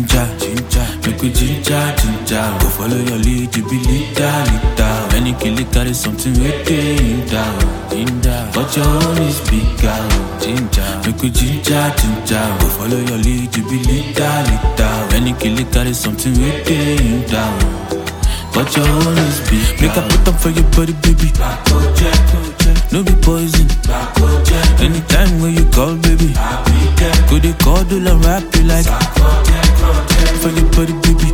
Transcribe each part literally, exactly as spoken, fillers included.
ginger, ginger. Make we ginger, ginger. Go follow your lead, you be leader, leader. Any kill it carry something with ginger, ginger. But your own is bigger, ginger. Make we ginger, ginger. Go follow your lead, you be leader, leader. Any kill it carry something with ginger. But your own is big. Make I put up for your body, baby. No be poison. Anytime when you call, baby. Could they call, do la rap you like? For your body, baby.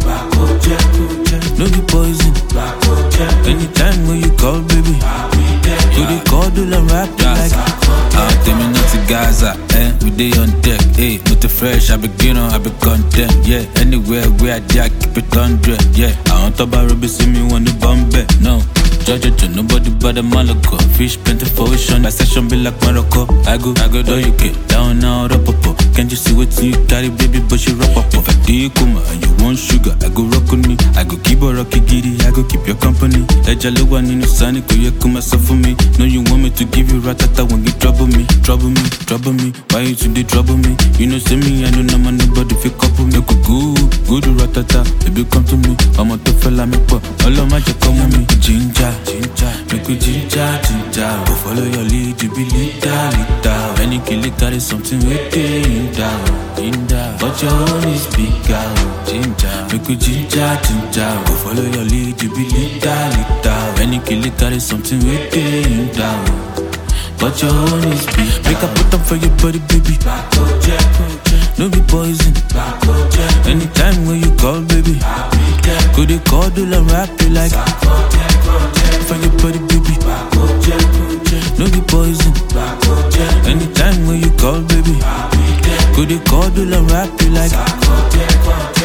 No be poison. Anytime when you call, baby. Could they call, do la rap you like? Ah, tell me not to Gaza, eh? We dey on deck, eh? Not too fresh, I begin on, I be content, yeah. Anywhere where I dey, I keep it hundred, yeah. I want to buy Ruby, see me want the bomb back, no. Judge it, nobody but the Malaga. Fish plenty for ocean, my session be like Morocco. I go, I go, do you get down now, up, up, up. Can't you see what you carry, baby, but you rock up, up. If I do you come and you want sugar, I go rock on me. I go keep a rocky giddy, I go keep your company. Let your little one in the sun, go you come myself for me. No, you want me to give you ratata when you trouble me, trouble me, trouble me. Why you today trouble me? You know, see me, I know no man, nobody feel couple me. Go good, good ratata, baby, come to me. I'm a tough fella, me pop. All of my just come with me. Ginger, ginger, make we ginger, ginger. Go follow your lead, you be leader, leader. Any kill it carry something with ginger, ginger. But your own is bigger, ginger. Make we ginger, ginger. Go follow your lead, you be leader, leader. Any kill it carry something with ginger. But your own is big. Make I put up for your body, baby. No be poison. Anytime when you call, baby. Could they call, do la rap you like? For your body, baby. No be poison. Anytime when you call, baby. Could they call, do la rap you like?